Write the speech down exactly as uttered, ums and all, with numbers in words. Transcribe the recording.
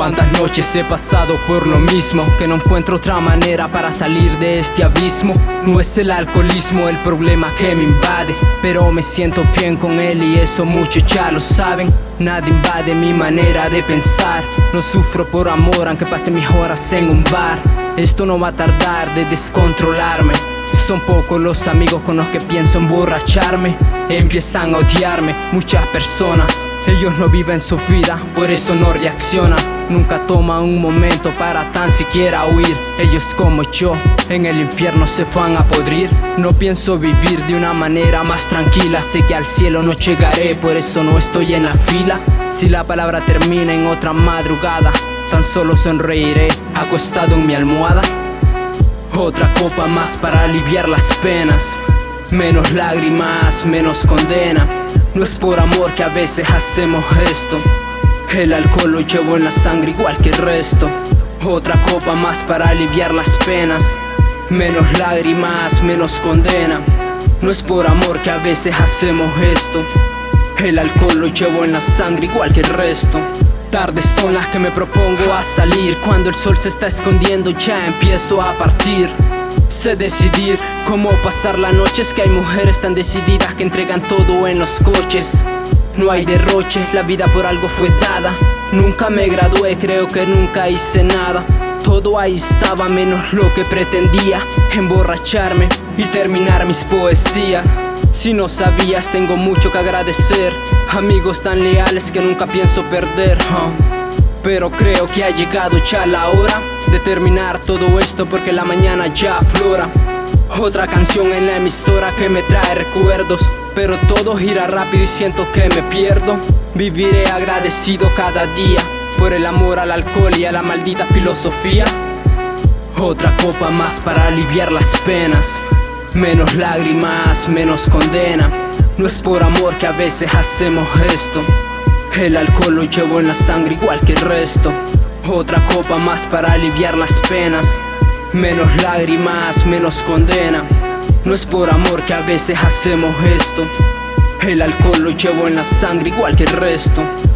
Tantas noches he pasado por lo mismo, que no encuentro otra manera para salir de este abismo. No es el alcoholismo el problema que me invade, pero me siento bien con él y eso muchos ya lo saben. Nada invade mi manera de pensar. No sufro por amor aunque pase mis horas en un bar. Esto no va a tardar de descontrolarme. Son pocos los amigos con los que pienso emborracharme. Empiezan a odiarme muchas personas. Ellos no viven su vida, por eso no reaccionan. Nunca toman un momento para tan siquiera huir. Ellos como yo, en el infierno se van a podrir. No pienso vivir de una manera más tranquila. Sé que al cielo no llegaré, por eso no estoy en la fila. Si la palabra termina en otra madrugada, tan solo sonreiré acostado en mi almohada. Otra copa más para aliviar las penas. Menos lágrimas, menos condena. No es por amor que a veces hacemos esto. El alcohol lo llevo en la sangre igual que el resto. Otra copa más para aliviar las penas. Menos lágrimas, menos condena. No es por amor que a veces hacemos esto. El alcohol lo llevo en la sangre igual que el resto. Tardes son las que me propongo a salir. Cuando el sol se está escondiendo ya empiezo a partir. Sé decidir cómo pasar la noche. Es que hay mujeres tan decididas que entregan todo en los coches. No hay derroche, la vida por algo fue dada. Nunca me gradué, creo que nunca hice nada. Todo ahí estaba menos lo que pretendía. Emborracharme y terminar mis poesías. Si no sabías, tengo mucho que agradecer. Amigos tan leales que nunca pienso perder, huh? Pero creo que ha llegado ya la hora de terminar todo esto, porque la mañana ya aflora. Otra canción en la emisora que me trae recuerdos, pero todo gira rápido y siento que me pierdo. Viviré agradecido cada día por el amor al alcohol y a la maldita filosofía. Otra copa más para aliviar las penas. Menos lágrimas, menos condena. No es por amor que a veces hacemos esto. El alcohol lo llevo en la sangre igual que el resto. Otra copa más para aliviar las penas. Menos lágrimas, menos condena. No es por amor que a veces hacemos esto. El alcohol lo llevo en la sangre igual que el resto.